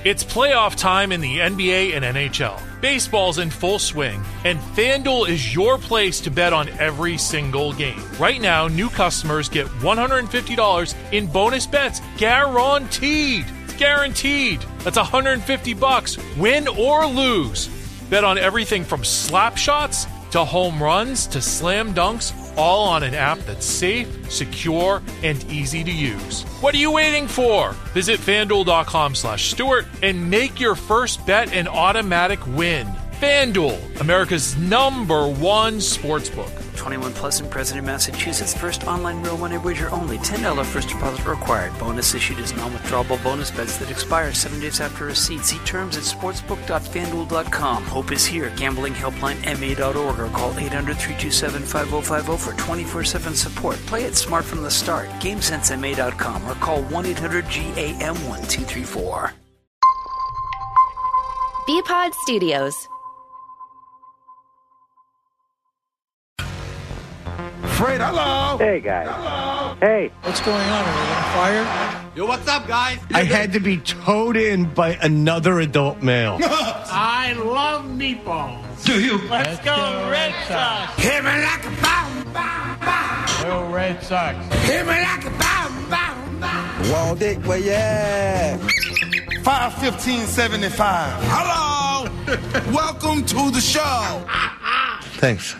It's playoff time in the NBA and NHL. Baseball's in full swing, and FanDuel is your place to bet on every single game. Right now, new customers get $150 in bonus bets guaranteed. It's guaranteed. That's $150, win or lose. Bet on everything from slap shots to home runs to slam dunks, all on an app that's safe, secure, and easy to use. What are you waiting for? Visit FanDuel.com/Stewart and make your first bet an automatic win. FanDuel, America's #1 sportsbook. 21 plus and present in Massachusetts. First online real money wager only. $10 first deposit required. Bonus issued as non-withdrawable bonus bets that expire 7 days after receipt. See terms at sportsbook.fanduel.com. Hope is here. Gambling helpline ma.org or call 800-327-5050 for 24/7 support. Play it smart from the start. GameSenseMA.com or call 1-800-GAM-1234. BPod Studios. Fred, hello. Hey, guys. Hello. Hey. What's going on? Are we on fire? Yo, what's up, guys? I had to be towed in by another adult male. I love meatballs. Do you? Let's go Red Sox. Hit me like a bomb, bomb, bomb. Go Red Sox. Hit me like a bomb, bomb, bomb. Wall Dick, where you at? 515-75. Hello. Welcome to the show. Thanks.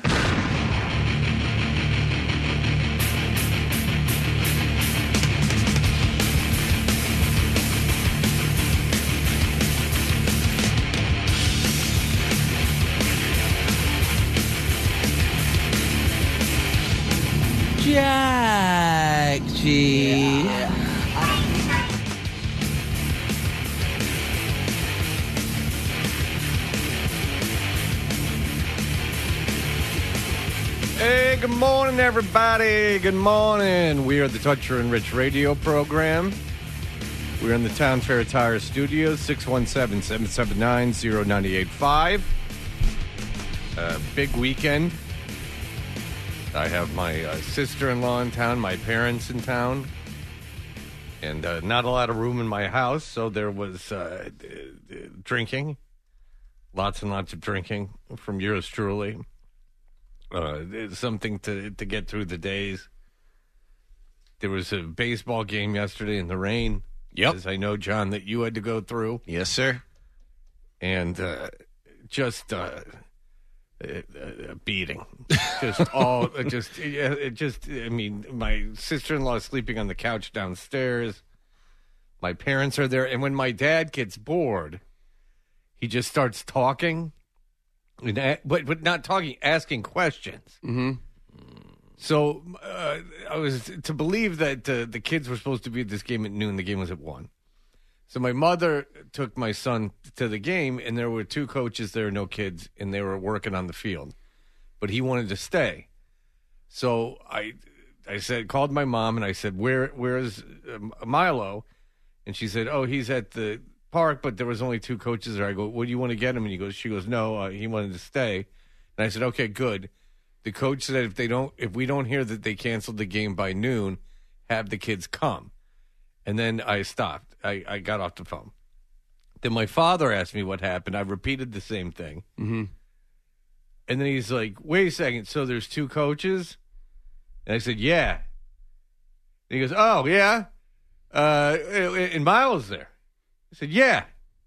Jack G. Hey, good morning, everybody. Good morning. We are the Toucher and Rich radio program. We're in the Town Fair Tire Studios, 617-779-0985. Big weekend. I have my sister-in-law in town, my parents in town, and not a lot of room in my house, so there was drinking, lots and lots of drinking from yours truly. It's something to get through the days. There was a baseball game yesterday in the rain. Yep. As I know, John, that you had to go through. Yes, sir. And just a beating. I mean, my sister-in-law is sleeping on the couch downstairs. My parents are there. And when my dad gets bored, he just starts talking. But not talking, asking questions. Mm-hmm. So I was to believe that the kids were supposed to be at this game at noon. The game was at 1. So my mother took my son to the game, and there were 2 coaches there, no kids, and they were working on the field. But he wanted to stay. So I called my mom, and I said, where's Milo? And she said, oh, he's at the park, but there was only 2 coaches there. I go, what do you want to get him? And she goes, no, he wanted to stay. And I said, okay, good. The coach said if we don't hear that they canceled the game by noon, have the kids come. And then I stopped. I got off the phone. Then my father asked me what happened. I repeated the same thing. Mm-hmm. And then he's like, wait a second, so there's 2 coaches? And I said, yeah. And he goes, oh, yeah? And Miles there. I said, yeah.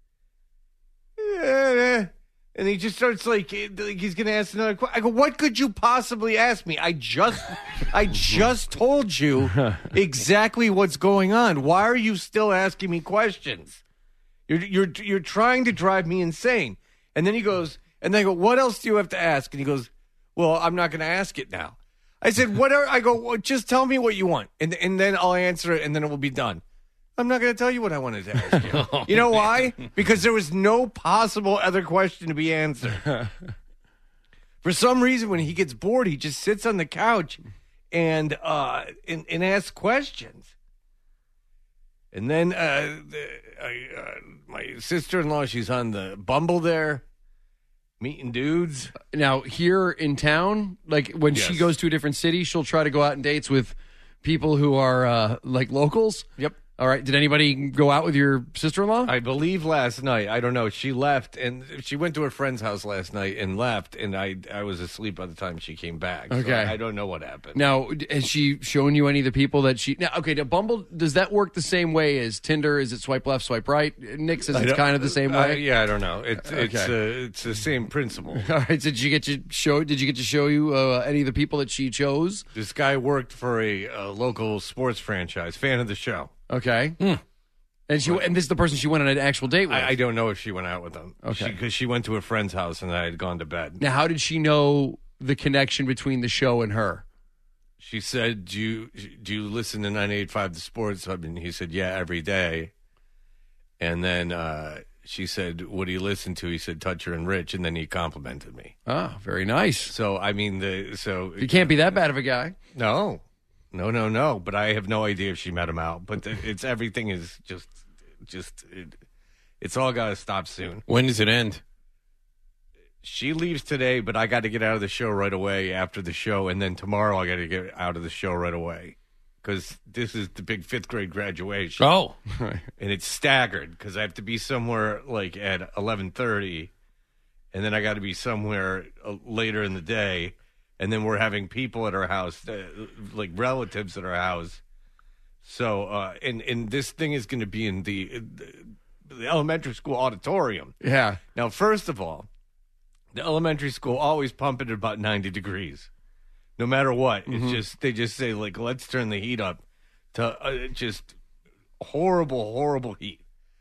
And he just starts like he's going to ask another question. I go, what could you possibly ask me? I just told you exactly what's going on. Why are you still asking me questions? You're trying to drive me insane. And then he goes, and then I go, what else do you have to ask? And he goes, well, I'm not going to ask it now. I said, whatever. I go, well, just tell me what you want, and then I'll answer it, and then it will be done. I'm not going to tell you what I wanted to ask you. You know why? Because there was no possible other question to be answered. For some reason, when he gets bored, he just sits on the couch and asks questions. And then my sister-in-law, she's on the Bumble there, meeting dudes. Now, here in town, like when she goes to a different city, she'll try to go out on dates with people who are like locals. Yep. All right. Did anybody go out with your sister-in-law? I believe last night. I don't know. She left, and she went to her friend's house last night and left, and I was asleep by the time she came back. So Okay. I don't know what happened. Now, has she shown you any of the people that she... Now, okay, Bumble, does that work the same way as Tinder? Is it swipe left, swipe right? Nick says it's kind of the same way. Yeah, I don't know. It's the same principle. All right, so did you get to show you any of the people that she chose? This guy worked for a local sports franchise, fan of the show. Okay. And this is the person she went on an actual date with? I don't know if she went out with him. Okay. Because she went to a friend's house and I had gone to bed. Now, how did she know the connection between the show and her? She said, do you listen to 98.5 The Sports? I mean, he said, yeah, every day. And then she said, what do you listen to? He said, Toucher and Rich, and then he complimented me. Ah, very nice. So, I mean, you can't be that bad of a guy. No. But I have no idea if she met him out. But everything is it's all got to stop soon. When does it end? She leaves today, but I got to get out of the show right away after the show. And then tomorrow I got to get out of the show right away. Because this is the big 5th grade graduation. Oh. And it's staggered because I have to be somewhere like at 11:30. And then I got to be somewhere later in the day. And then we're having people at our house, like relatives at our house. So, and this thing is going to be in the elementary school auditorium. Yeah. Now, first of all, the elementary school always pump it at about 90 degrees. No matter what. It's just, they just say, like, let's turn the heat up to just horrible, horrible heat.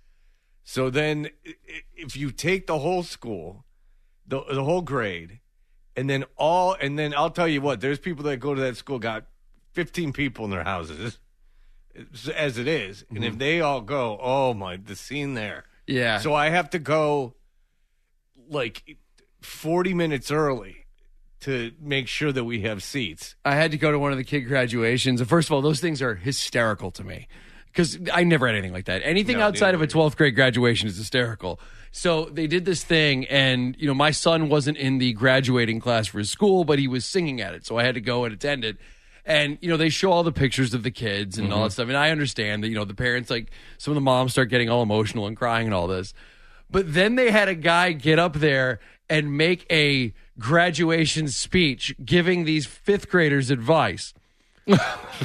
So then if you take the whole school, the whole grade, and then I'll tell you what, there's people that go to that school, got 15 people in their houses, as it is. And if they all go, oh my, the scene there. Yeah. So I have to go like 40 minutes early to make sure that we have seats. I had to go to one of the kid graduations. And first of all, those things are hysterical to me because I never had anything like that. Anything outside of a 12th grade graduation is hysterical. So they did this thing, and my son wasn't in the graduating class for his school, but he was singing at it, so I had to go and attend it. And they show all the pictures of the kids and all that stuff. And I understand that the parents, like some of the moms, start getting all emotional and crying and all this. But then they had a guy get up there and make a graduation speech giving these 5th graders advice. And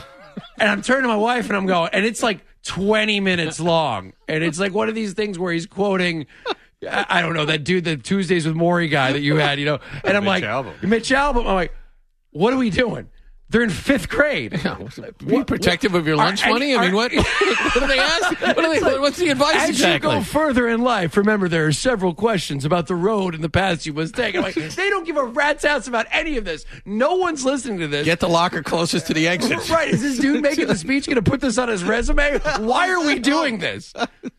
I'm turning to my wife and I'm going, and it's like 20 minutes long. And it's like one of these things where he's quoting, I don't know, that dude, the Tuesdays with Maury guy that you had, And I'm Mitch like, Albom. Mitch Albom. I'm like, what are we doing? They're in 5th grade. Be protective of your lunch money? I mean, what do they ask? What's the advice As exactly? you go further in life, remember there are several questions about the road and the paths you must take. I'm like, they don't give a rat's ass about any of this. No one's listening to this. Get the locker closest to the exit. Right. Is this dude making the speech going to put this on his resume? Why are we doing this?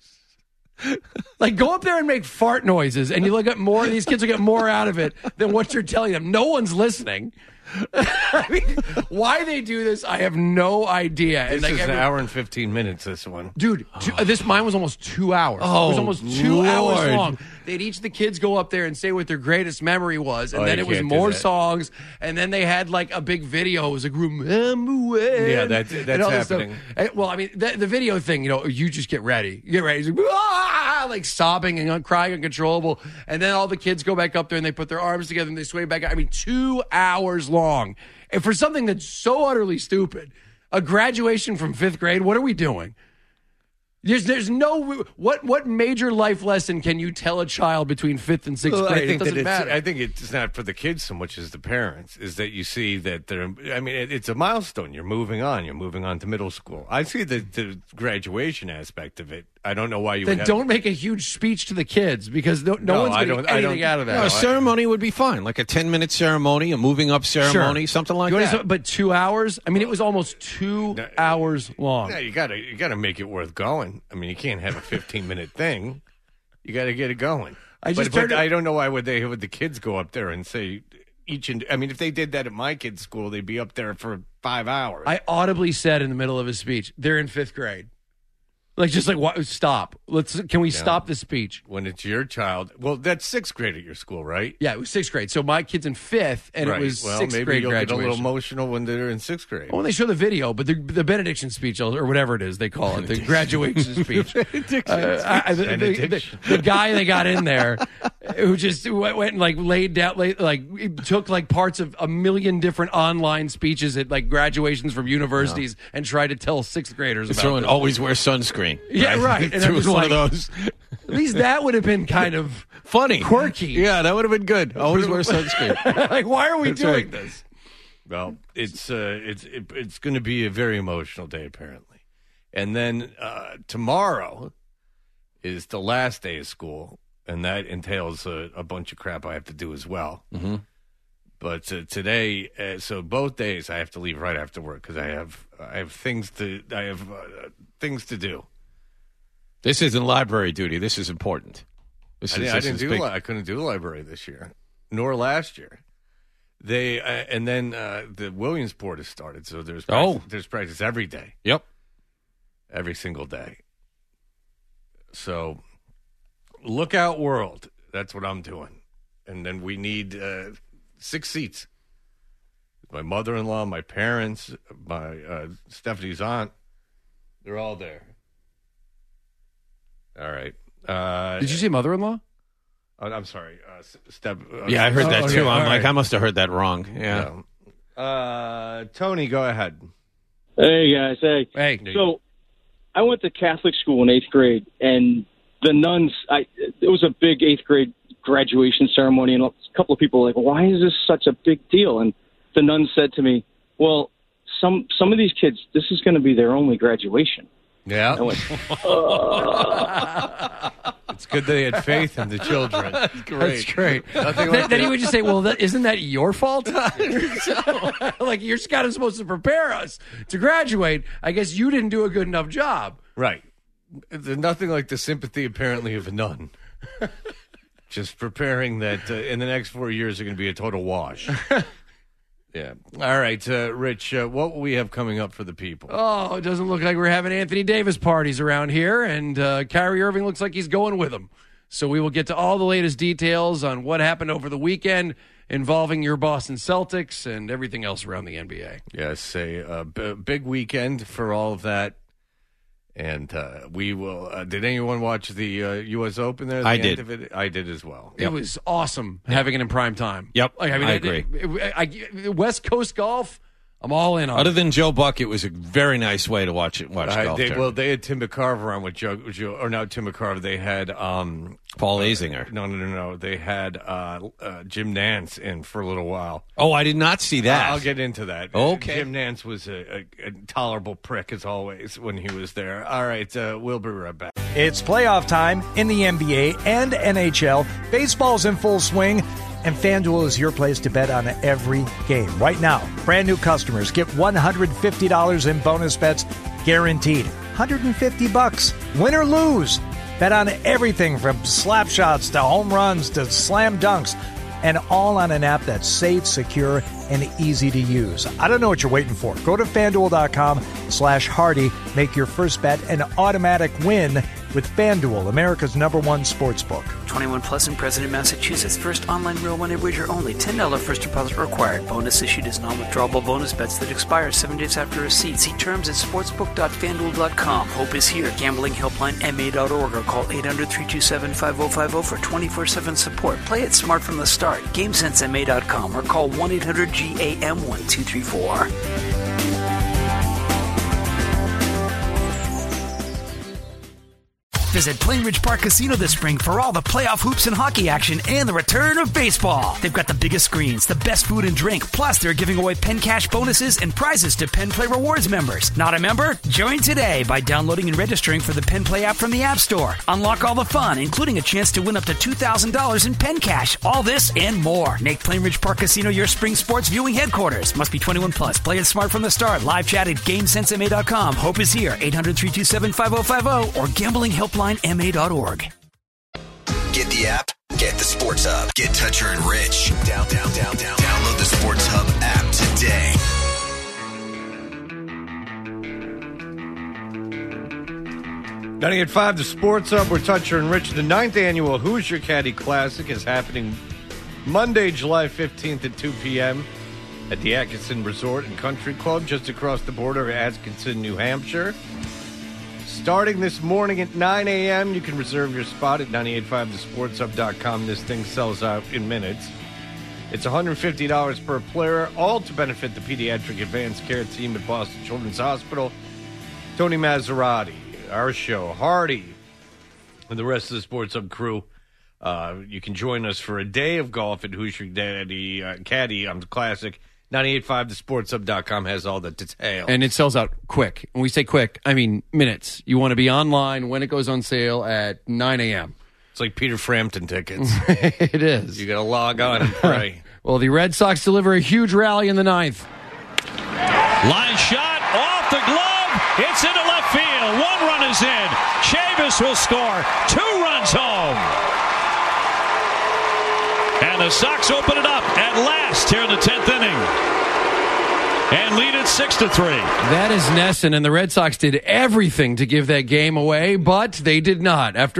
Like, go up there and make fart noises, and you look at more. These kids will get more out of it than what you're telling them. No one's listening. I mean, why they do this, I have no idea. This is an hour and 15 minutes, this one. Dude, mine was almost 2 hours. Oh, it was almost 2 hours Lord. long. They'd each the kids go up there and say what their greatest memory was, and Oh, then you it was can't do more that. songs, and then they had like a big video. It was like, remember when? Yeah, that's and all this stuff. happening. Well, I mean, the video thing, you just get ready. You get ready. It's like, "Ah!" like sobbing and crying uncontrollable. And then all the kids go back up there and they put their arms together and they sway back. I mean, 2 hours long. And for something that's so utterly stupid, a graduation from 5th grade, what are we doing? There's no what major life lesson can you tell a child between 5th and 6th grade? It doesn't matter. I think it's not for the kids so much as the parents. Is that you see that they're? I mean, it's a milestone. You're moving on. You're moving on to middle school. I see the graduation aspect of it. I don't know why you Then would don't make a huge speech to the kids because no one's I getting don't- I anything don't- out of that. No, a ceremony would be fine, like a 10-minute ceremony, a moving up ceremony, something like You that. understand? But 2 hours? I mean, it was almost 2 hours long. Yeah, you gotta make it worth going. I mean, you can't have a 15-minute thing. You got to get it going. I just but turned it- I don't know why would the kids go up there and say I mean, if they did that at my kids' school, they'd be up there for 5 hours. I audibly said in the middle of his speech, they're in 5th grade. Like, just like, what? Stop. Can we stop the speech? When it's your child. Well, that's 6th grade at your school, right? Yeah, it was 6th grade. So my kid's in 5th, and it was 6th maybe grade you'll graduation. get a little emotional when they're in 6th grade. Well, when they show the video, but the benediction speech, or whatever it is they call it, the graduation speech. The guy they got in there who just went and like laid down, took like parts of a million different online speeches at like graduations from universities and tried to tell 6th graders about throwing it. Always wear sunscreen. Yeah, right. And it was one of those. At least that would have been kind of funny, quirky. Yeah, that would have been good. Always wear sunscreen. Like, why are we doing this? Well, it's going to be a very emotional day, apparently. And then tomorrow is the last day of school, and that entails a bunch of crap I have to do as well. Mm-hmm. But today, so both days I have to leave right after work because I have things to do. This isn't library duty. This is important. I couldn't do library this year, nor last year. And then the Williamsport has started, so there's practice every day. Yep, every single day. So, Lookout World. That's what I'm doing, and then we need 6 seats. My mother-in-law, my parents, my Stephanie's aunt. They're all there. All right. Did you say mother-in-law? I'm sorry. Yeah, I heard that too. Okay, I'm like, right. I must have heard that wrong. Yeah. No. Tony, go ahead. Hey, guys. Hey. So I went to Catholic school in 8th grade, and the nuns, it was a big 8th grade graduation ceremony, and a couple of people were like, why is this such a big deal? And the nun said to me, well, some of these kids, this is going to be their only graduation. Yeah. I went, It's good they had faith in the children. That's great. That's great. Then he would just say, well, isn't that your fault? Like, you're kind of supposed to prepare us to graduate. I guess you didn't do a good enough job. Right. There's nothing like the sympathy, apparently, of a nun. Just preparing that in the next 4 years are going to be a total wash. Yeah. All right, Rich, what will we have coming up for the people? Oh, it doesn't look like we're having Anthony Davis parties around here, and Kyrie Irving looks like he's going with them. So we will get to all the latest details on what happened over the weekend involving your Boston Celtics and everything else around the NBA. Yes, a big weekend for all of that. And we will. Did anyone watch the U.S. Open there? I did. I did as well. It was awesome having it in prime time. Yep. Like, I agree. West Coast golf, I'm all in on. Other than Joe Buck, it was a very nice way to watch golf. They had Tim McCarver on with Joe, or not Tim McCarver. They had Paul Azinger. No. They had Jim Nance in for a little while. Oh, I did not see that. I'll get into that. Okay. Jim Nance was a tolerable prick as always when he was there. All right, we'll be right back. It's playoff time in the NBA and NHL. Baseball's in full swing, and FanDuel is your place to bet on every game. Right now, brand new customers get $150 in bonus bets guaranteed. $150, win or lose. Bet on everything from slap shots to home runs to slam dunks, and all on an app that's safe, secure, and easy to use. I don't know what you're waiting for. Go to FanDuel.com/Hardy. Make your first bet an automatic win with FanDuel, America's #1 sportsbook. 21 plus in President, Massachusetts. First online real money wager only. $10 first deposit required. Bonus issued as non-withdrawable bonus bets that expire 7 days after receipt. See terms at sportsbook.fanduel.com. Hope is here. Gambling helpline MA.org or call 800-327-5050 for 24/7 support. Play it smart from the start. GameSenseMA.com or call 1-800-GAM-1234. Visit Plainridge Park Casino this spring for all the playoff hoops and hockey action and the return of baseball. They've got the biggest screens, the best food and drink, plus they're giving away Penn Cash bonuses and prizes to Penn Play Rewards members. Not a member? Join today by downloading and registering for the Penn Play app from the App Store. Unlock all the fun, including a chance to win up to $2,000 in Penn Cash. All this and more. Make Plainridge Park Casino your spring sports viewing headquarters. Must be 21 plus. Play it smart from the start. Live chat at GameSenseMA.com. Hope is here. 800-327-5050 or gamblinghelpline.ma.org. Get the app, get the Sports Hub, get Toucher and Rich. Download the Sports Hub app today. 98.5, the Sports Hub. We're Toucher and Rich. The 9th annual Hoosier Caddy Classic is happening Monday, July 15th at 2 p.m. at the Atkinson Resort and Country Club just across the border of Atkinson, New Hampshire. Starting this morning at 9 a.m., you can reserve your spot at 985thesportshub.com. This thing sells out in minutes. It's $150 per player, all to benefit the Pediatric Advanced Care Team at Boston Children's Hospital. Tony Maserati, our show, Hardy, and the rest of the Sports Hub crew. You can join us for a day of golf at Hoosier Caddy on the Classic. 98.5thesportshub.com has all the details. And it sells out quick. When we say quick, I mean minutes. You want to be online when it goes on sale at 9 a.m. It's like Peter Frampton tickets. It is. You got to log on and pray. Well, the Red Sox deliver a huge rally in the 9th. Line shot off the glove. It's into left field. 1 run is in. Chavis will score. 2 runs home. And the Sox open it up at last here in the 10th inning. And lead it 6-3. That is Nesson, and the Red Sox did everything to give that game away, but they did not. It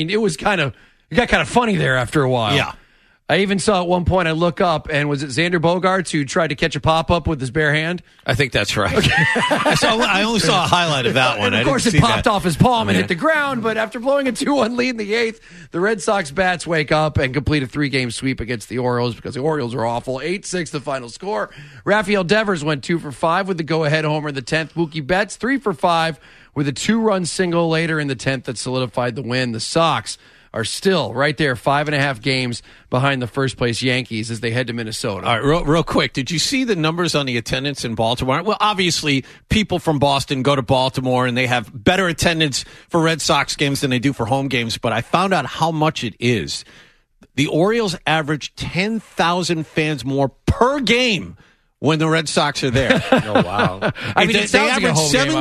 got kind of funny there after a while. Yeah. I even saw at one point, I look up, and was it Xander Bogaerts who tried to catch a pop-up with his bare hand? I think that's right. Okay. I only saw a highlight of that one. And of course, it popped off his palm and hit the ground, but after blowing a 2-1 lead in the 8th, the Red Sox bats wake up and complete a 3-game sweep against the Orioles because the Orioles are awful. 8-6 the final score. Rafael Devers went 2 for 5 with the go-ahead homer in the 10th. Mookie Betts 3 for 5 with a 2-run single later in the 10th that solidified the win. The Sox are still right there, 5.5 games behind the first-place Yankees as they head to Minnesota. All right, real quick, did you see the numbers on the attendance in Baltimore? Well, obviously, people from Boston go to Baltimore, and they have better attendance for Red Sox games than they do for home games, but I found out how much it is. The Orioles average 10,000 fans more per game when the Red Sox are there. Oh, wow. I mean, they average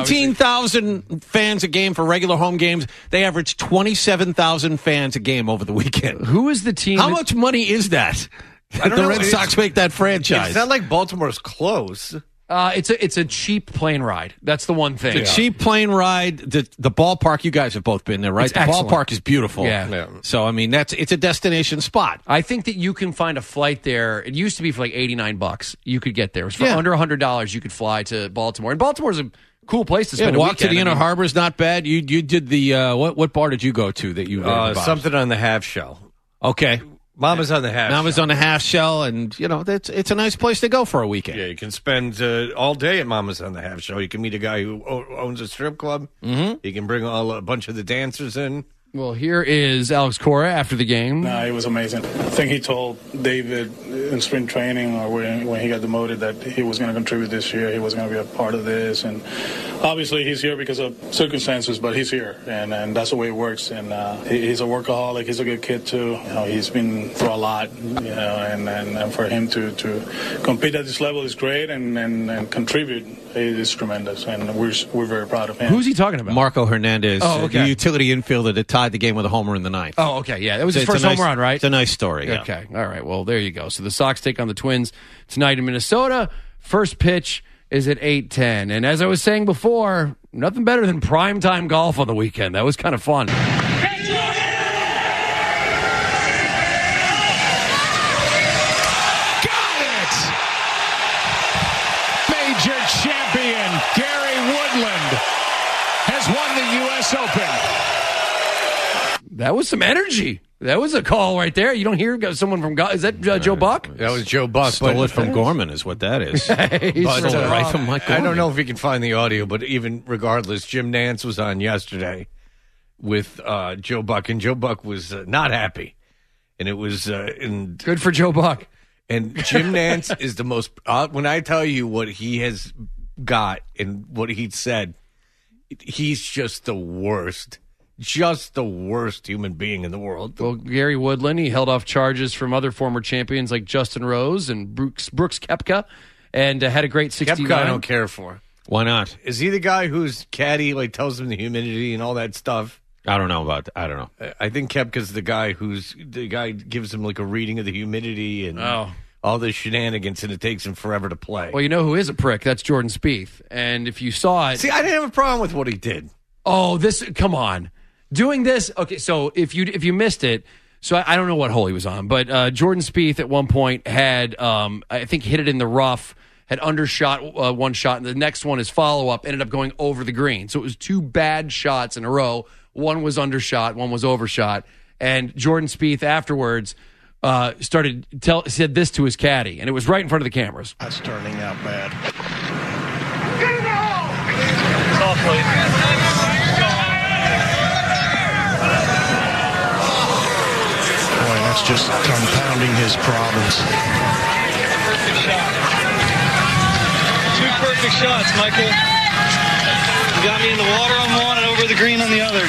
17,000 fans a game for regular home games. They average 27,000 fans a game over the weekend. Who is the team? How much money is that? I don't know. Red Sox make that franchise. It's not like Baltimore's close. It's a cheap plane ride. That's the one thing. The cheap plane ride. The ballpark. You guys have both been there, right? It's the excellent. Ballpark is beautiful. Yeah. So I mean, it's a destination spot. I think that you can find a flight there. It used to be for like $89. You could get there. It was for under $100. You could fly to Baltimore, and Baltimore's a cool place to spend a walk weekend. to the Inner Harbor is not bad. You did the what bar did you go to that you something on the half shell. Okay. Mama's on the half Mama's shell. on the half shell, and, it's a nice place to go for a weekend. Yeah, you can spend all day at Mama's on the half shell. You can meet a guy who owns a strip club. Mm-hmm. You can bring a bunch of the dancers in. Well, here is Alex Cora after the game. It was amazing. I think he told David in spring training or when he got demoted that he was going to contribute this year. He was going to be a part of this. And obviously he's here because of circumstances, but he's here. And that's the way it works. And he's a workaholic. He's a good kid, too. He's been through a lot, and for him to compete at this level is great and contribute is tremendous. And we're very proud of him. Who's he talking about? Marco Hernandez, the utility infielder that tied the game with a homer in the 9th. Oh, okay, yeah. That was his first home run, right? It's a nice story, yeah. Okay, all right. Well, there you go. So the Sox take on the Twins tonight in Minnesota. First pitch is at 8:10. And as I was saying before, nothing better than primetime golf on the weekend. That was kind of fun. Got it! Major champion Gary Woodland has won the U.S. Open. That was some energy. That was a call right there. You don't hear someone from – is that Joe Buck? That was Joe Buck. Stole it from Gorman is what that is. Stole it right from Mike Gorman. I don't know if we can find the audio, but even regardless, Jim Nantz was on yesterday with Joe Buck, and Joe Buck was not happy. And it was good for Joe Buck. And Jim Nantz is the most when I tell you what he has got and what he said, he's just the worst. Just the worst human being in the world. Well, Gary Woodland, he held off charges from other former champions like Justin Rose and Brooks Koepka, and had a great 69. Koepka I don't care for. Why not? Is he the guy whose caddy tells him the humidity and all that stuff? I don't know about that. I don't know. I think Koepka's the guy gives him a reading of the humidity and all the shenanigans, and it takes him forever to play. Well, you know who is a prick? That's Jordan Spieth. And if you saw it... See, I didn't have a problem with what he did. Oh, come on. Doing this, okay, so if you missed it, so I don't know what hole he was on, but Jordan Spieth at one point had, I think, hit it in the rough, had undershot one shot, and the next one, his follow-up, ended up going over the green. So it was 2 bad shots in a row. One was undershot, one was overshot. And Jordan Spieth afterwards said this to his caddy, and it was right in front of the cameras. That's turning out bad. Boy, that's just compounding his problems. Two perfect shots, Michael. You got me in the water on one and over the green on the other.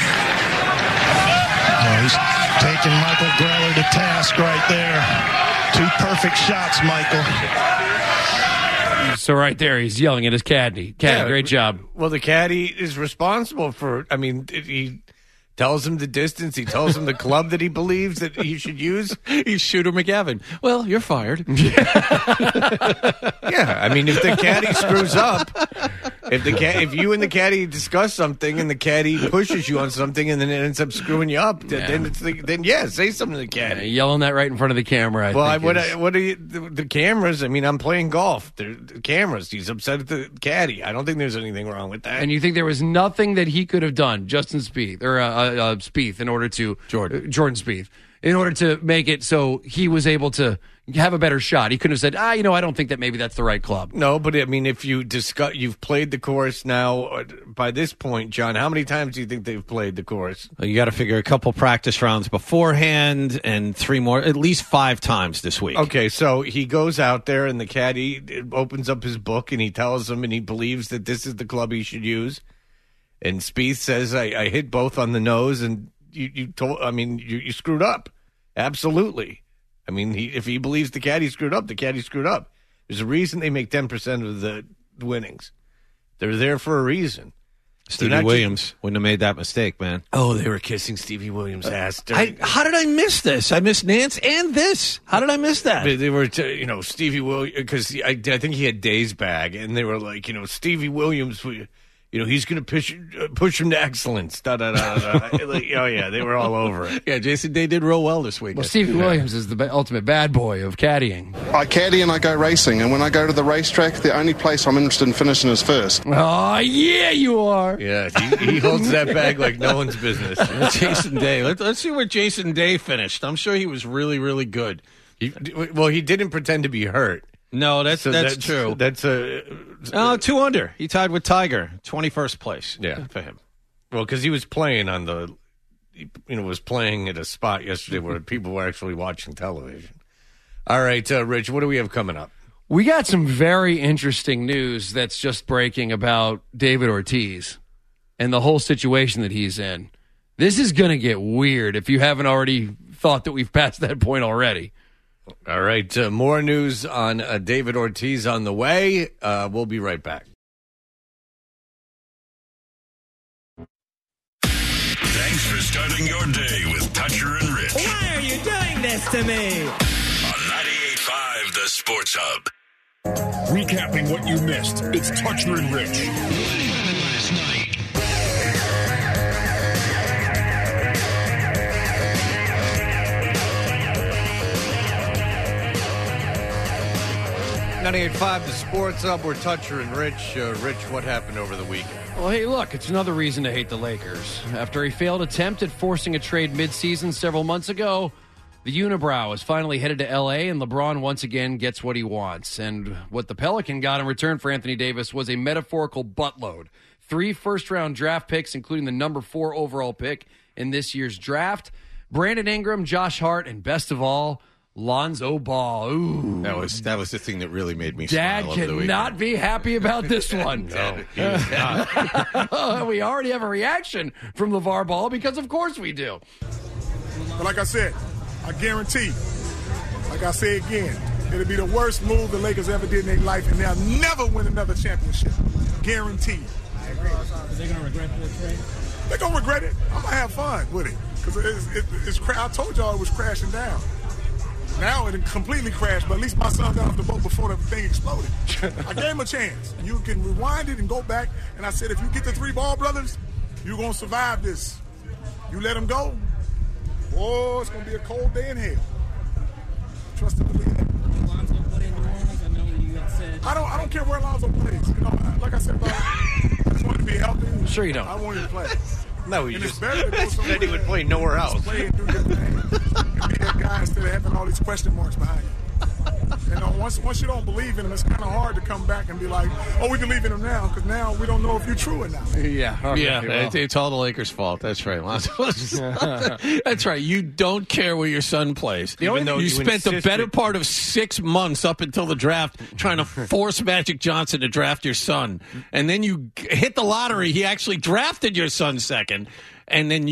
He's taking Michael Greller to task right there. 2 perfect shots, Michael. So right there, he's yelling at his caddy. Caddy, great job. Well, the caddy is responsible for, he tells him the distance. He tells him the club that he believes that he should use. He's Shooter McGavin. Well, you're fired. Yeah, if the caddy screws up, if you and the caddy discuss something and the caddy pushes you on something and then it ends up screwing you up, then say something to the caddy. Yeah, yelling that right in front of the camera. What are you? The cameras? I'm playing golf. The cameras. He's upset at the caddy. I don't think there's anything wrong with that. And you think there was nothing that he could have done, Justin Spieth or Spieth, in order to Jordan Spieth, in order to make it so he was able to have a better shot? He couldn't have said, I don't think that maybe that's the right club. No, but if you discuss, you've played the course now. By this point, John, how many times do you think they've played the course? You got to figure a couple practice rounds beforehand and 3 more, at least 5 times this week. Okay, so he goes out there and the caddy opens up his book and he tells him and he believes that this is the club he should use. And Spieth says, I hit both on the nose, and you screwed up. Absolutely. If he believes the caddy screwed up, the caddy screwed up. There's a reason they make 10% of the winnings. They're there for a reason. Stevie Williams wouldn't have made that mistake, man. Oh, they were kissing Stevie Williams' ass. How did I miss this? I missed Nance and this. How did I miss that? They were, Stevie Williams, because I think he had Day's bag, and they were like, Stevie Williams, he's going to push him to excellence. They were all over it. Yeah, Jason Day did real well this week. Well, Stevie Williams is the ultimate bad boy of caddying. I caddy and I go racing, and when I go to the racetrack, the only place I'm interested in finishing is first. Oh, yeah, you are. Yeah, he holds that bag like no one's business. Jason Day. Let's see where Jason Day finished. I'm sure he was really, really good. He didn't pretend to be hurt. No, that's true. That's 2 under. He tied with Tiger, 21st place. Yeah, for him. Well, because he was playing on was playing at a spot yesterday where people were actually watching television. All right, Rich, what do we have coming up? We got some very interesting news that's just breaking about David Ortiz and the whole situation that he's in. This is going to get weird if you haven't already thought that we've passed that point already. All right, more news on David Ortiz on the way. We'll be right back. Thanks for starting your day with Toucher and Rich. Why are you doing this to me? On 98.5 The Sports Hub. Recapping what you missed, it's Toucher and Rich. Last night. 98.5 The Sports Hub. We're Toucher and Rich. Rich, what happened over the weekend? Well, hey, look, it's another reason to hate the Lakers. After a failed attempt at forcing a trade midseason several months ago, the unibrow is finally headed to L.A., and LeBron once again gets what he wants. And what the Pelican got in return for Anthony Davis was a metaphorical buttload. 3 first-round draft picks, including the number 4 overall pick in this year's draft. Brandon Ingram, Josh Hart, and best of all, Lonzo Ball. Ooh. That was the thing that really made me Dad smile over the weekend. cannot be happy about this one. No, he is not. We already have a reaction from LeVar Ball because of course we do. But like I said, I guarantee, like I say again, it'll be the worst move the Lakers ever did in their life, and they'll never win another championship. Guaranteed. I agree. Are they going to regret the trade? They're going to regret it. I'm going to have fun with it. Because I told y'all it was crashing down. Now it completely crashed, but at least my son got off the boat before the thing exploded. I gave him a chance. You can rewind it and go back. And I said, if you get the 3 Ball brothers, You're going to survive this. You let him go, oh, it's going to be a cold day in hell. Trust and believe that. I don't care where Alonzo plays. You know, like I said, I just want to be healthy. Sure you don't. I want him to play. No, he and just it's better to go somewhere said he would play nowhere else. Play and do your thing. And be that guy instead of having all these question marks behind you. You know, once you don't believe in him, it's kind of hard to come back and be like, oh, we believe in him now, because now we don't know if you're true or not. Yeah. Okay, yeah, it's all the Lakers' fault. That's right, Lonzo. That's right. You don't care where your son plays. Even though you spent the better part of 6 months up until the draft trying to force Magic Johnson to draft your son. And then you hit the lottery. He actually drafted your son second. And then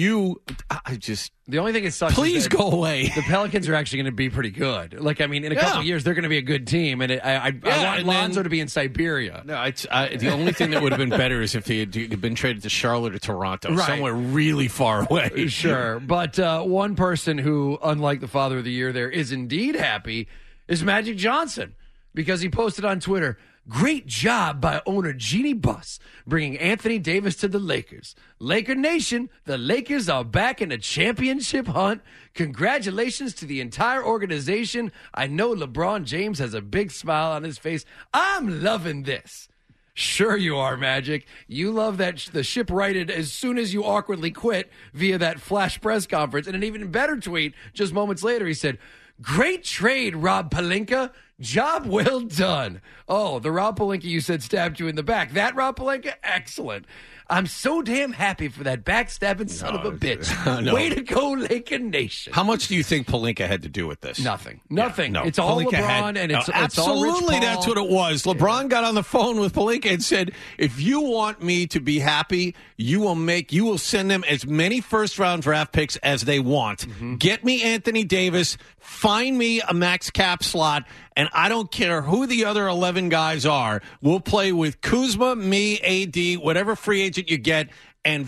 the only thing it sucks. Please go away. The Pelicans are actually going to be pretty good. Like, I mean, in a couple of years, they're going to be a good team, and I want Lonzo to be in Siberia. No, the only thing that would have been better is if he had been traded to Charlotte or Toronto, somewhere really far away. Sure, but one person who, unlike the Father of the Year, there is indeed happy is Magic Johnson, because he posted on Twitter, "Great job by owner Jeannie Buss bringing Anthony Davis to the Lakers. Laker Nation, the Lakers are back in the championship hunt. Congratulations to the entire organization. I know LeBron James has a big smile on his face. I'm loving this." Sure you are, Magic. You love that the ship righted as soon as you awkwardly quit via that flash press conference. And an even better tweet just moments later, he said, "Great trade, Rob Pelinka. Job well done." Oh, the Rob Pelinka you said stabbed you in the back. That Rob Pelinka? Excellent. I'm so damn happy for that backstabbing son of a bitch. No. Way to go, Laker Nation. How much do you think Pelinka had to do with this? Nothing. Yeah, no. It's all Pelinka LeBron, and it's all Rich Paul. Absolutely, that's what it was. LeBron got on the phone with Pelinka and said, if you want me to be happy, you will send them as many first-round draft picks as they want. Mm-hmm. Get me Anthony Davis, find me a max cap slot, and I don't care who the other 11 guys are. We'll play with Kuzma, me, AD, whatever free agent you get, and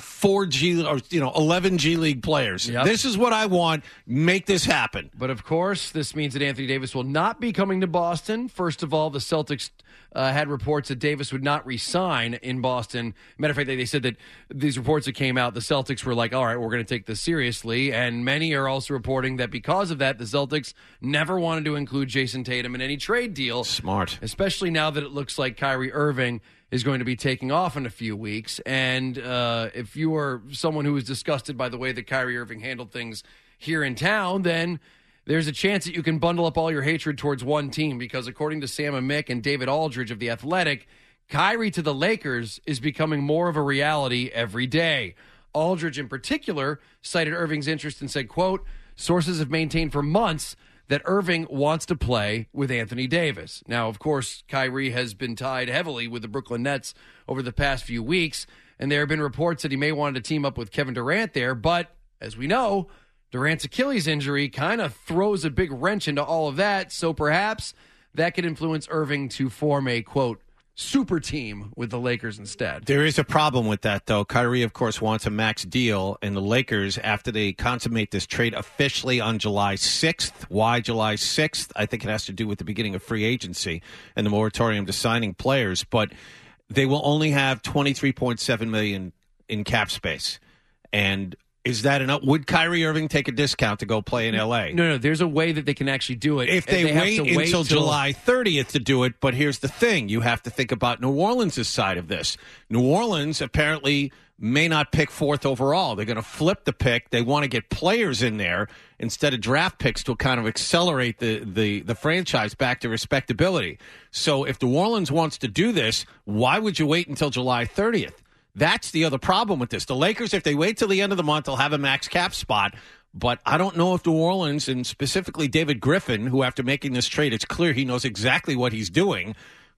11 G League players. Yep. This is what I want. Make this happen. But of course, this means that Anthony Davis will not be coming to Boston. First of all, the Celtics had reports that Davis would not re-sign in Boston. Matter of fact, they said that these reports that came out, the Celtics were like, all right, we're going to take this seriously. And many are also reporting that because of that, the Celtics never wanted to include Jason Tatum in any trade deal. Smart. Especially now that it looks like Kyrie Irving is going to be taking off in a few weeks. And if you are someone who is disgusted by the way that Kyrie Irving handled things here in town, then there's a chance that you can bundle up all your hatred towards one team, because according to Sam Amick and David Aldridge of The Athletic, Kyrie to the Lakers is becoming more of a reality every day. Aldridge in particular cited Irving's interest and said, quote, "Sources have maintained for months that Irving wants to play with Anthony Davis." Now, of course, Kyrie has been tied heavily with the Brooklyn Nets over the past few weeks, and there have been reports that he may want to team up with Kevin Durant there, but as we know, Durant's Achilles injury kind of throws a big wrench into all of that, so perhaps that could influence Irving to form a, quote, super team with the Lakers instead. There is a problem with that, though. Kyrie, of course, wants a max deal, and the Lakers, after they consummate this trade officially on July 6th, why July 6th? I think it has to do with the beginning of free agency and the moratorium to signing players, but they will only have $23.7 million in cap space, and is that enough? Would Kyrie Irving take a discount to go play in L.A.? No, there's a way that they can actually do it. If they wait until July 30th to do it, but here's the thing. You have to think about New Orleans' side of this. New Orleans apparently may not pick fourth overall. They're going to flip the pick. They want to get players in there instead of draft picks to kind of accelerate the franchise back to respectability. So if New Orleans wants to do this, why would you wait until July 30th? That's the other problem with this. The Lakers, if they wait till the end of the month, they'll have a max cap spot. But I don't know if New Orleans, and specifically David Griffin, who after making this trade, it's clear he knows exactly what he's doing.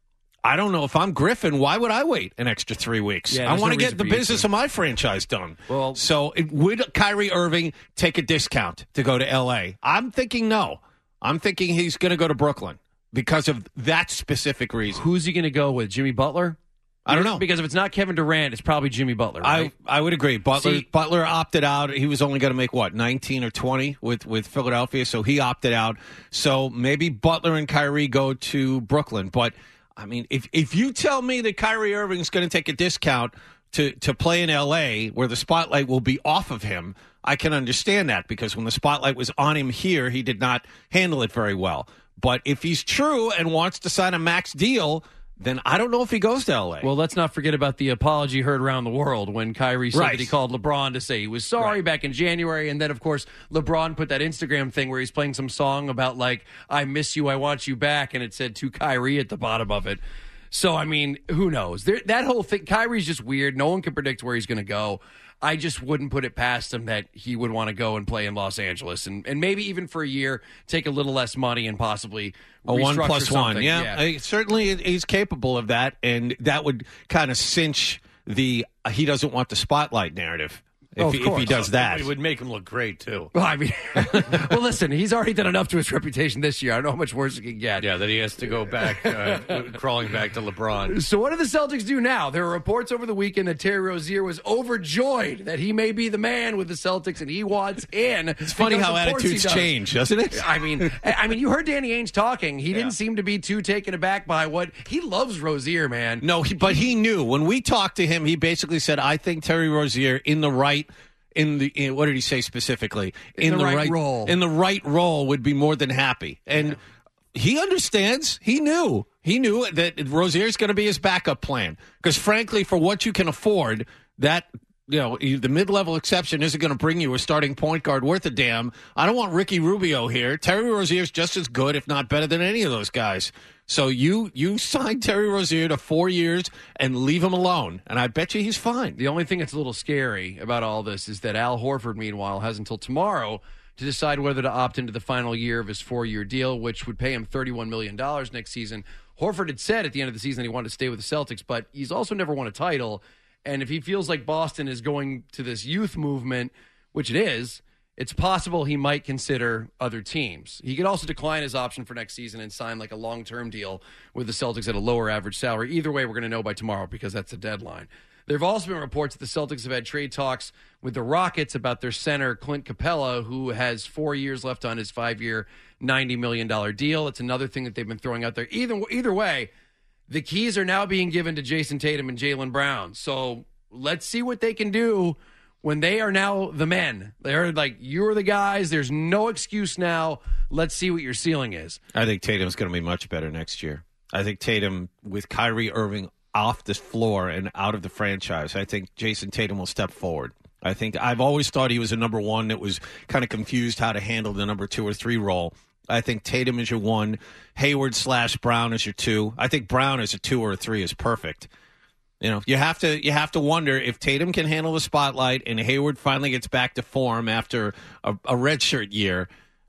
I don't know if I'm Griffin, why would I wait an extra 3 weeks? Yeah, I want to get the business of my franchise done. Well, so would Kyrie Irving take a discount to go to L.A.? I'm thinking no. I'm thinking he's going to go to Brooklyn because of that specific reason. Who's he going to go with, Jimmy Butler? I don't know. Because if it's not Kevin Durant, it's probably Jimmy Butler, right? I would agree. Butler opted out. He was only going to make, 19 or 20 with Philadelphia, so he opted out. So maybe Butler and Kyrie go to Brooklyn. But, I mean, if you tell me that Kyrie Irving is going to take a discount to play in L.A. where the spotlight will be off of him, I can understand that because when the spotlight was on him here, he did not handle it very well. But if he's true and wants to sign a max deal, then I don't know if he goes to L.A. Well, let's not forget about the apology heard around the world when Kyrie said that he called LeBron to say he was sorry back in January. And then, of course, LeBron put that Instagram thing where he's playing some song about, like, I miss you, I want you back. And it said to Kyrie at the bottom of it. So, I mean, who knows? That whole thing, Kyrie's just weird. No one can predict where he's going to go. I just wouldn't put it past him that he would want to go and play in Los Angeles and maybe even for a year take a little less money and possibly a 1+1. Yeah. Certainly he's capable of that, and that would kind of cinch the he doesn't want the spotlight narrative. If he does that. It would make him look great, too. Well, I mean, well, listen, he's already done enough to his reputation this year. I don't know how much worse it can get. Yeah, that he has to go back, crawling back to LeBron. So what do the Celtics do now? There were reports over the weekend that Terry Rozier was overjoyed that he may be the man with the Celtics and he wants in. It's funny how attitudes change, doesn't it? I mean, you heard Danny Ainge talking. He didn't seem to be too taken aback by what he loves Rozier, man. No, but he knew when we talked to him. He basically said, "I think Terry Rozier what did he say specifically? In the right role. In the right role would be more than happy." And he understands. He knew that Rozier's going to be his backup plan. Because frankly, for what you can afford, that the mid-level exception isn't going to bring you a starting point guard worth a damn. I don't want Ricky Rubio here. Terry Rozier's just as good, if not better, than any of those guys. So you sign Terry Rozier to 4 years and leave him alone, and I bet you he's fine. The only thing that's a little scary about all this is that Al Horford, meanwhile, has until tomorrow to decide whether to opt into the final year of his 4-year deal, which would pay him $31 million next season. Horford had said at the end of the season he wanted to stay with the Celtics, but he's also never won a title. And if he feels like Boston is going to this youth movement, which it is, it's possible he might consider other teams. He could also decline his option for next season and sign like a long-term deal with the Celtics at a lower average salary. Either way, we're going to know by tomorrow because that's the deadline. There have also been reports that the Celtics have had trade talks with the Rockets about their center, Clint Capella, who has 4 years left on his 5-year, $90 million deal. It's another thing that they've been throwing out there. Either way, the keys are now being given to Jason Tatum and Jaylen Brown. So let's see what they can do when they are now the men. They're like, you're the guys. There's no excuse now. Let's see what your ceiling is. I think Tatum's going to be much better next year. I think Tatum, with Kyrie Irving off the floor and out of the franchise, I think Jason Tatum will step forward. I've always thought he was a number one that was kind of confused how to handle the number 2 or 3 role. I think Tatum is your 1. Hayward/Brown is your 2. I think Brown as a 2 or a 3 is perfect. You have to wonder if Tatum can handle the spotlight and Hayward finally gets back to form after a redshirt year.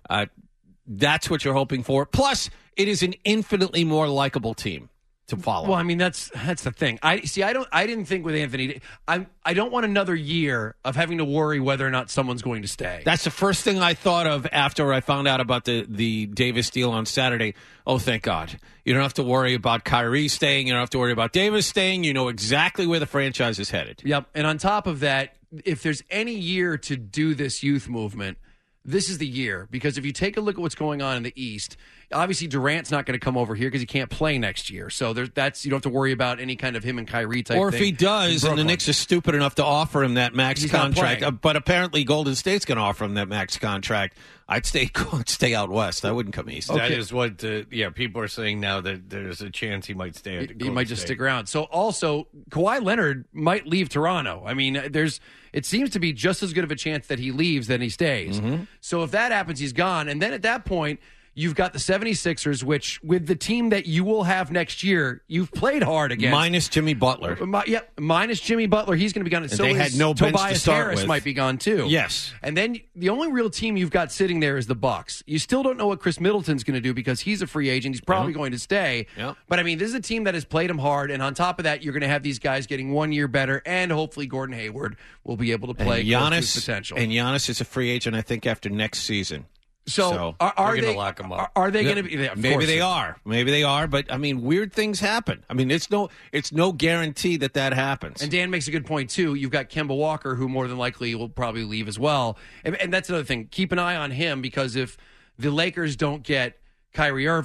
That's what you're hoping for. Plus, it is an infinitely more likable team to follow. Well, I mean, that's the thing. I didn't think with Anthony. I don't want another year of having to worry whether or not someone's going to stay. That's the first thing I thought of after I found out about the Davis deal on Saturday. Oh, thank God. You don't have to worry about Kyrie staying. You don't have to worry about Davis staying. You know exactly where the franchise is headed. Yep. And on top of that, if there's any year to do this youth movement, this is the year. Because if you take a look at what's going on in the East, obviously Durant's not going to come over here because he can't play next year. So you don't have to worry about any kind of him and Kyrie type thing. Or if he does, and the Knicks are stupid enough to offer him that max contract, but apparently Golden State's going to offer him that max contract, I'd stay out west. I wouldn't come east. Okay. That is what people are saying now, that there's a chance he might stay at He might just stick around. So also, Kawhi Leonard might leave Toronto. I mean, it seems to be just as good of a chance that he leaves than he stays. Mm-hmm. So if that happens, he's gone. And then at that point, you've got the 76ers, which with the team that you will have next year, you've played hard against. Minus Jimmy Butler. Minus Jimmy Butler. He's going to be gone. And so they had no bench Tobias to start Harris with. might be gone too. Yes. And then the only real team you've got sitting there is the Bucks. You still don't know what Chris Middleton's going to do because he's a free agent. He's probably going to stay. Yep. But, I mean, this is a team that has played him hard. And on top of that, you're going to have these guys getting 1 year better. And hopefully Gordon Hayward will be able to play close to his potential. And Giannis is a free agent, I think, after next season. So are they going to lock him up? Are they going to be? Maybe they are. Maybe they are. But I mean, weird things happen. I mean, it's no guarantee that happens. And Dan makes a good point too. You've got Kemba Walker, who more than likely will probably leave as well. And that's another thing. Keep an eye on him because if the Lakers don't get Kyrie Irving,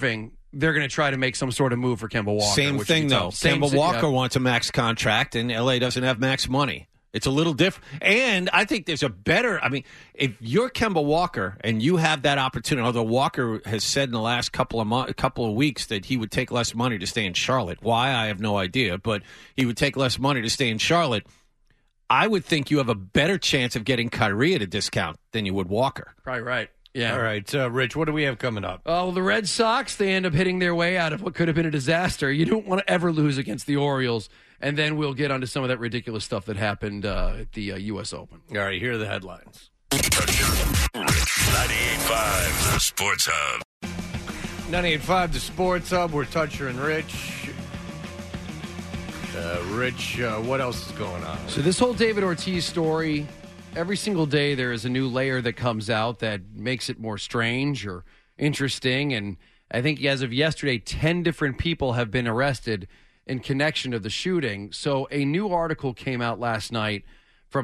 they're going to try to make some sort of move for Kemba Walker. Same thing, though. Kemba Walker wants a max contract, and L.A. doesn't have max money. It's a little different. And I think there's a better – I mean, if you're Kemba Walker and you have that opportunity, although Walker has said in the last couple of weeks that he would take less money to stay in Charlotte. Why, I have no idea, but he would take less money to stay in Charlotte. I would think you have a better chance of getting Kyrie at a discount than you would Walker. Probably right. Yeah. All right, Rich, what do we have coming up? Oh, the Red Sox, they end up hitting their way out of what could have been a disaster. You don't want to ever lose against the Orioles. And then we'll get onto some of that ridiculous stuff that happened at the U.S. Open. All right, here are the headlines. 98.5, the Sports Hub. 98.5, the Sports Hub. We're Toucher and Rich. Rich, what else is going on? So this whole David Ortiz story, every single day there is a new layer that comes out that makes it more strange or interesting. And I think as of yesterday, 10 different people have been arrested in connection to the shooting. So a new article came out last night from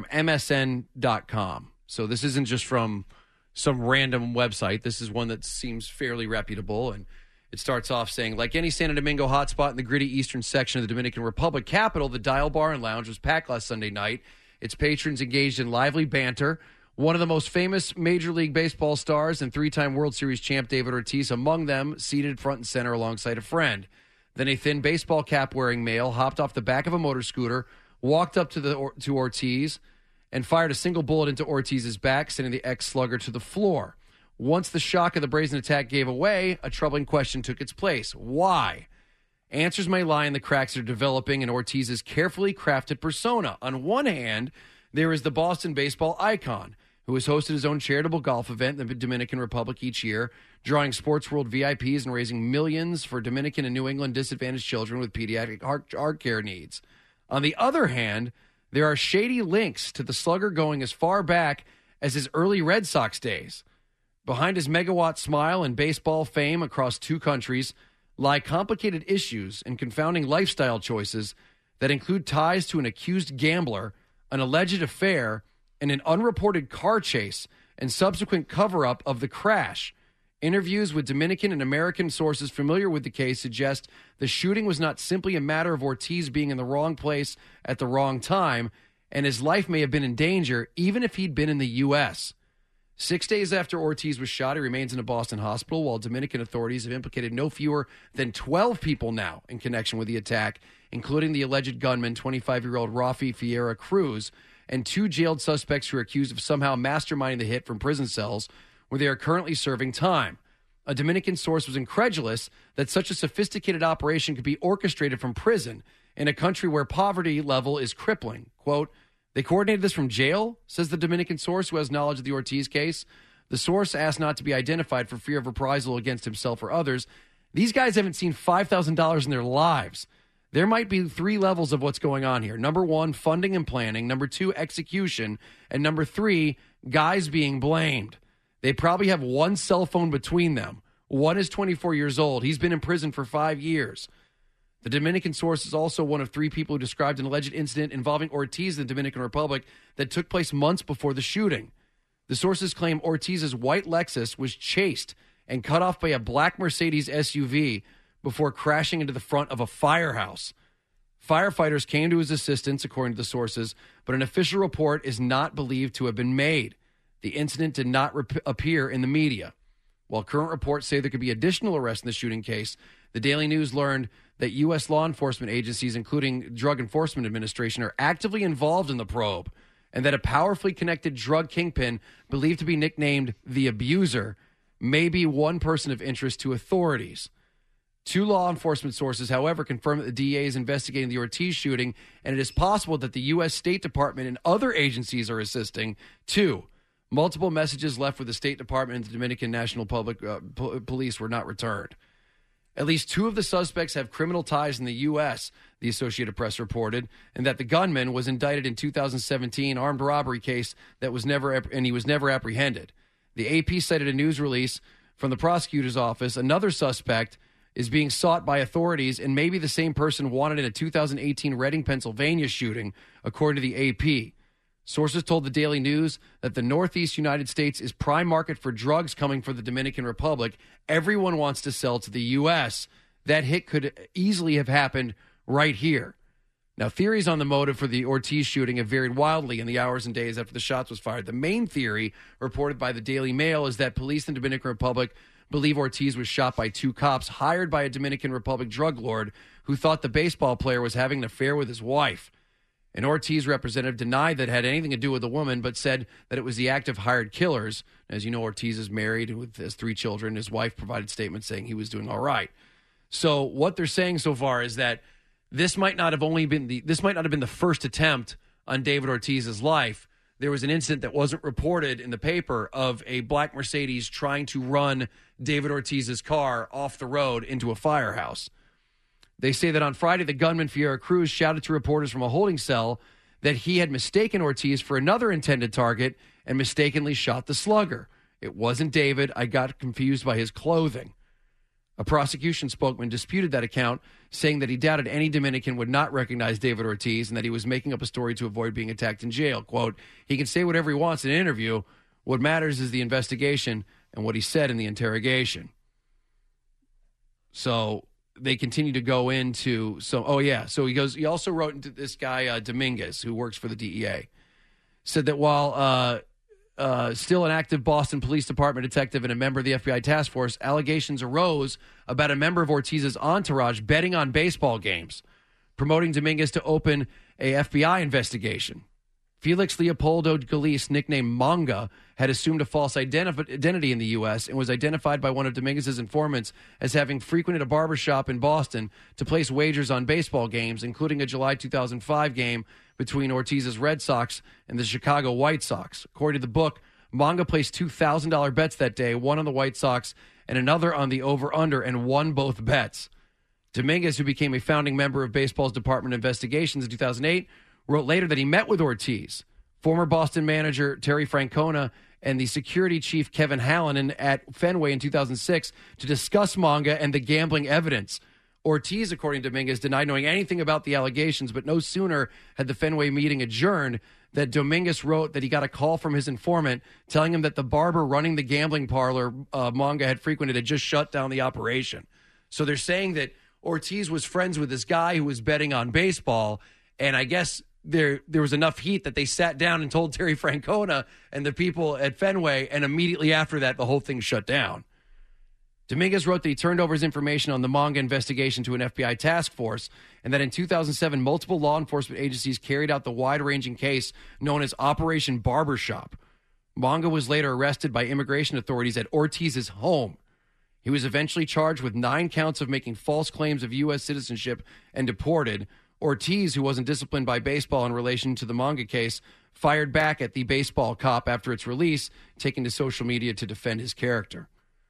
MSN.com. So this isn't just from some random website. This is one that seems fairly reputable. And it starts off saying, like any Santo Domingo hotspot in the gritty eastern section of the Dominican Republic capital, the Dial Bar and Lounge was packed last Sunday night. Its patrons engaged in lively banter. One of the most famous Major League Baseball stars and three-time World Series champ David Ortiz among them, seated front and center alongside a friend. Then a thin baseball cap-wearing male hopped off the back of a motor scooter, walked up to Ortiz, and fired a single bullet into Ortiz's back, sending the ex-slugger to the floor. Once the shock of the brazen attack gave away, a troubling question took its place. Why? Answers may lie in the cracks that are developing in Ortiz's carefully crafted persona. On one hand, there is the Boston baseball icon, who has hosted his own charitable golf event in the Dominican Republic each year, drawing Sports World VIPs and raising millions for Dominican and New England disadvantaged children with pediatric heart care needs. On the other hand, there are shady links to the slugger going as far back as his early Red Sox days. Behind his megawatt smile and baseball fame across two countries lie complicated issues and confounding lifestyle choices that include ties to an accused gambler, an alleged affair, and an unreported car chase and subsequent cover-up of the crash. Interviews with Dominican and American sources familiar with the case suggest the shooting was not simply a matter of Ortiz being in the wrong place at the wrong time, and his life may have been in danger even if he'd been in the U.S. 6 days after Ortiz was shot, he remains in a Boston hospital, while Dominican authorities have implicated no fewer than 12 people now in connection with the attack, including the alleged gunman, 25-year-old Rafi Fiera Cruz, and two jailed suspects who are accused of somehow masterminding the hit from prison cells, where they are currently serving time. A Dominican source was incredulous that such a sophisticated operation could be orchestrated from prison in a country where poverty level is crippling. Quote, "They coordinated this from jail," says the Dominican source who has knowledge of the Ortiz case. The source asked not to be identified for fear of reprisal against himself or others. These guys haven't seen $5,000 in their lives. There might be three levels of what's going on here. Number one, funding and planning. Number two, execution. And number three, guys being blamed. They probably have one cell phone between them. One is 24 years old. He's been in prison for 5 years. The Dominican source is also one of three people who described an alleged incident involving Ortiz in the Dominican Republic that took place months before the shooting. The sources claim Ortiz's white Lexus was chased and cut off by a black Mercedes SUV before crashing into the front of a firehouse. Firefighters came to his assistance, according to the sources, but an official report is not believed to have been made. The incident did not appear in the media. While current reports say there could be additional arrests in the shooting case, the Daily News learned that U.S. law enforcement agencies, including Drug Enforcement Administration, are actively involved in the probe, and that a powerfully connected drug kingpin believed to be nicknamed the Abuser may be one person of interest to authorities. Two law enforcement sources, however, confirm that the DEA is investigating the Ortiz shooting, and it is possible that the U.S. State Department and other agencies are assisting, too. Multiple messages left with the State Department and the Dominican National Police were not returned. At least two of the suspects have criminal ties in the U.S., the Associated Press reported, and that the gunman was indicted in 2017 armed robbery case that was never apprehended. The AP cited a news release from the prosecutor's office. Another suspect is being sought by authorities and may be the same person wanted in a 2018 Reading, Pennsylvania shooting, according to the AP. Sources told the Daily News that the Northeast United States is prime market for drugs coming from the Dominican Republic. Everyone wants to sell to the U.S. That hit could easily have happened right here. Now, theories on the motive for the Ortiz shooting have varied wildly in the hours and days after the shots was fired. The main theory, reported by the Daily Mail, is that police in the Dominican Republic believe Ortiz was shot by 2 cops hired by a Dominican Republic drug lord who thought the baseball player was having an affair with his wife. An Ortiz representative denied that it had anything to do with the woman, but said that it was the act of hired killers. As you know, Ortiz is married with his 3 children. His wife provided statements saying he was doing all right. So what they're saying so far is that this might not have been the first attempt on David Ortiz's life. There was an incident that wasn't reported in the paper of a black Mercedes trying to run David Ortiz's car off the road into a firehouse. They say that on Friday, the gunman, Fiera Cruz, shouted to reporters from a holding cell that he had mistaken Ortiz for another intended target and mistakenly shot the slugger. It wasn't David. I got confused by his clothing. A prosecution spokesman disputed that account, saying that he doubted any Dominican would not recognize David Ortiz and that he was making up a story to avoid being attacked in jail. Quote, he can say whatever he wants in an interview. What matters is the investigation and what he said in the interrogation. So they continue to go into so he also wrote into this guy Dominguez, who works for the DEA, said that while still an active Boston Police Department detective and a member of the FBI task force, allegations arose about a member of Ortiz's entourage betting on baseball games, promoting Dominguez to open a FBI investigation. Felix Leopoldo Galice, nicknamed Manga, had assumed a false identity in the U.S. and was identified by one of Dominguez's informants as having frequented a barbershop in Boston to place wagers on baseball games, including a July 2005 game between Ortiz's Red Sox and the Chicago White Sox. According to the book, Manga placed $2,000 bets that day, one on the White Sox and another on the over-under, and won both bets. Dominguez, who became a founding member of baseball's Department of Investigations in 2008, wrote later that he met with Ortiz, former Boston manager Terry Francona, and the security chief Kevin Hallinan at Fenway in 2006 to discuss Manga and the gambling evidence. Ortiz, according to Dominguez, denied knowing anything about the allegations, but no sooner had the Fenway meeting adjourned that Dominguez wrote that he got a call from his informant telling him that the barber running the gambling parlor Manga had frequented had just shut down the operation. So they're saying that Ortiz was friends with this guy who was betting on baseball, and I guess there was enough heat that they sat down and told Terry Francona and the people at Fenway, and immediately after that, the whole thing shut down. Dominguez wrote that he turned over his information on the Manga investigation to an FBI task force, and that in 2007, multiple law enforcement agencies carried out the wide-ranging case known as Operation Barbershop. Manga was later arrested by immigration authorities at Ortiz's home. He was eventually charged with 9 counts of making false claims of U.S. citizenship and deported. Ortiz, who wasn't disciplined by baseball in relation to the Manga case, fired back at the baseball cop after its release, taking to social media to defend his character.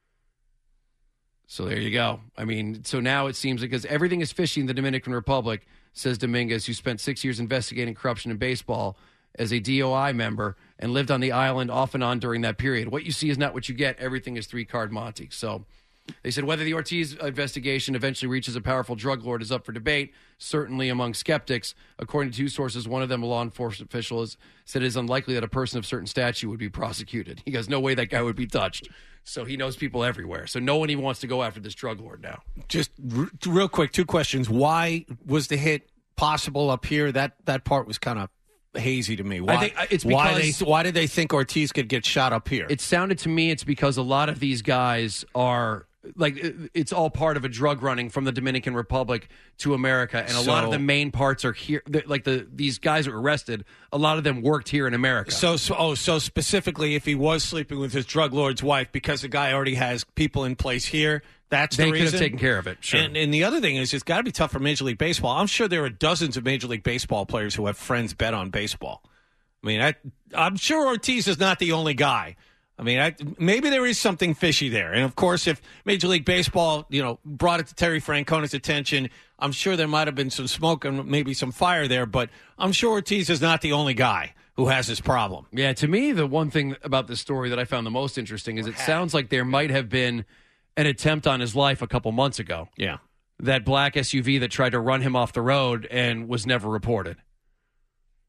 So there you go. I mean, so now it seems because everything is fishy in the Dominican Republic, says Dominguez, who spent 6 years investigating corruption in baseball as a DOI member and lived on the island off and on during that period. What you see is not what you get. Everything is 3-card Monte. So they said whether the Ortiz investigation eventually reaches a powerful drug lord is up for debate, certainly among skeptics. According to 2 sources, one of them, a law enforcement official, said it is unlikely that a person of certain stature would be prosecuted. He goes, no way that guy would be touched. So he knows people everywhere. So no one even wants to go after this drug lord now. Just real quick, 2 questions. Why was the hit possible up here? That part was kind of hazy to me. Why, I think it's because why did they think Ortiz could get shot up here? It sounded to me it's because a lot of these guys are like it's all part of a drug running from the Dominican Republic to America, and a lot of the main parts are here. Like these guys who were arrested, a lot of them worked here in America. So specifically, if he was sleeping with his drug lord's wife, because the guy already has people in place here, that's the reason. They could have taken care of it. Sure. And the other thing is, it's got to be tough for Major League Baseball. I'm sure there are dozens of Major League Baseball players who have friends bet on baseball. I mean, I'm sure Ortiz is not the only guy. I mean, maybe there is something fishy there. And, of course, if Major League Baseball, brought it to Terry Francona's attention, I'm sure there might have been some smoke and maybe some fire there. But I'm sure Ortiz is not the only guy who has this problem. Yeah, to me, the one thing about this story that I found the most interesting is it sounds like there might have been an attempt on his life a couple months ago. Yeah. That black SUV that tried to run him off the road and was never reported.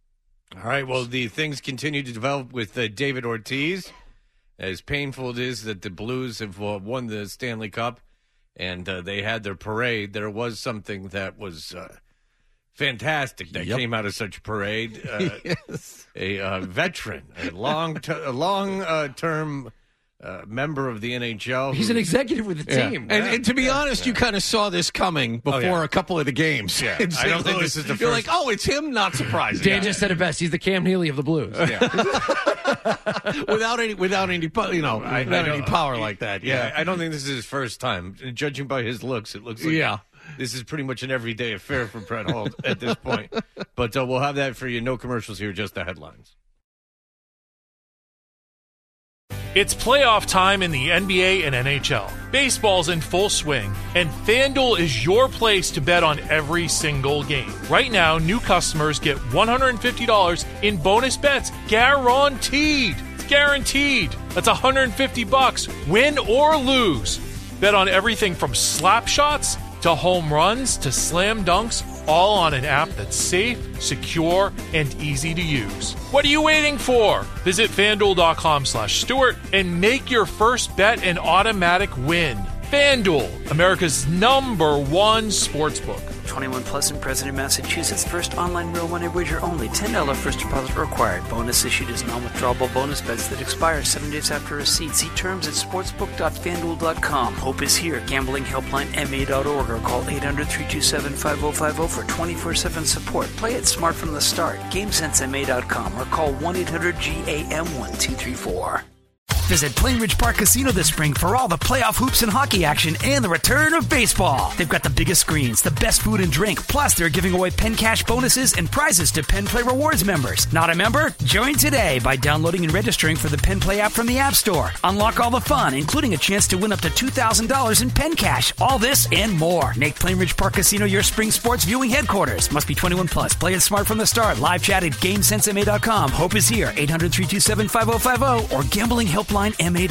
All right, well, the things continue to develop with David Ortiz. As painful it is that the Blues have won the Stanley Cup and they had their parade, there was something that was fantastic that came out of such a parade. Yes. A veteran, a long-term member of the NHL. He's an executive with the team. And to be honest, you kind of saw this coming before a couple of the games. Yeah. I don't think this is the first. You're like, oh, it's him, not surprising. Dan just said it best. He's the Cam Neely of the Blues. Yeah. without any power like that. Yeah. I don't think this is his first time. Judging by his looks, it looks like this is pretty much an everyday affair for Brett Holt at this point. But we'll have that for you. No commercials here, just the headlines. It's playoff time in the NBA and NHL. Baseball's in full swing, and FanDuel is your place to bet on every single game. Right now, new customers get $150 in bonus bets guaranteed. It's guaranteed. That's $150, win or lose. Bet on everything from slap shots to home runs to slam dunks, all on an app that's safe, secure, and easy to use. What are you waiting for? Visit FanDuel.com/Stewart and make your first bet an automatic win. FanDuel, America's #1 sportsbook. 21 plus and present in Massachusetts. First online real money wager only. $10 first deposit required. Bonus issued as non-withdrawable bonus bets that expire 7 days after receipt. See terms at sportsbook.fanduel.com. Hope is here. Gambling helpline MA.org or call 800-327-5050 for 24/7 support. Play it smart from the start. GameSenseMA.com or call 1-800-GAM-1234. Visit Plainridge Park Casino this spring for all the playoff hoops and hockey action and the return of baseball. They've got the biggest screens, the best food and drink, plus they're giving away Penn Cash bonuses and prizes to Penn Play Rewards members. Not a member? Join today by downloading and registering for the Penn Play app from the App Store. Unlock all the fun, including a chance to win up to $2,000 in Penn Cash. All this and more. Make Plainridge Park Casino your spring sports viewing headquarters. Must be 21 plus. Play it smart from the start. Live chat at GameSenseMA.com. Hope is here. 800-327-5050 or gamblinghelpline.ma.org.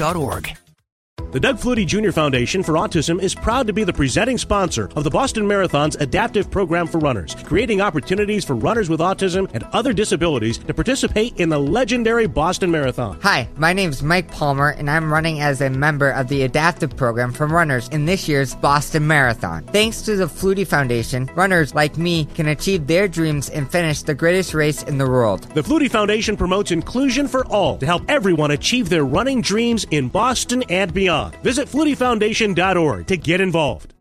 The Doug Flutie Jr. Foundation for Autism is proud to be the presenting sponsor of the Boston Marathon's adaptive program for runners, creating opportunities for runners with autism and other disabilities to participate in the legendary Boston Marathon. Hi, my name's Mike Palmer, and I'm running as a member of the adaptive program for runners in this year's Boston Marathon. Thanks to the Flutie Foundation, runners like me can achieve their dreams and finish the greatest race in the world. The Flutie Foundation promotes inclusion for all to help everyone achieve their running dreams in Boston and beyond. Visit FlutieFoundation.org to get involved.